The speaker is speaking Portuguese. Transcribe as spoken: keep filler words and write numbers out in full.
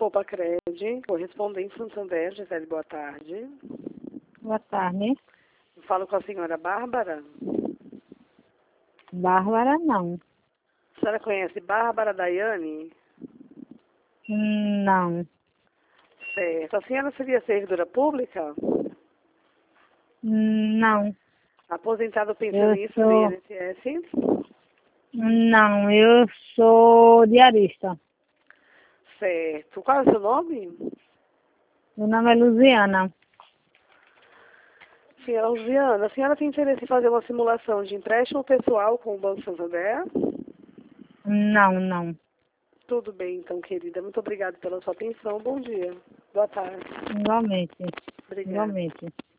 Compacred, correspondente Santander, Gisele, boa tarde. Boa tarde. Falo com a senhora Bárbara. Bárbara, não. A senhora conhece Bárbara Daiane? Hum, Não. Certo. A senhora seria servidora pública? Hum, Não. Aposentada ou Eu pensionista do sou... I N S S? Não, eu sou diarista. Certo. Qual é o seu nome? Meu nome é Luziana. Senhora Luziana, a senhora tem interesse em fazer uma simulação de empréstimo pessoal com o Banco Santander? Não, não. Tudo bem, então, querida. Muito obrigada pela sua atenção. Bom dia. Boa tarde. Igualmente. Obrigada. Igualmente.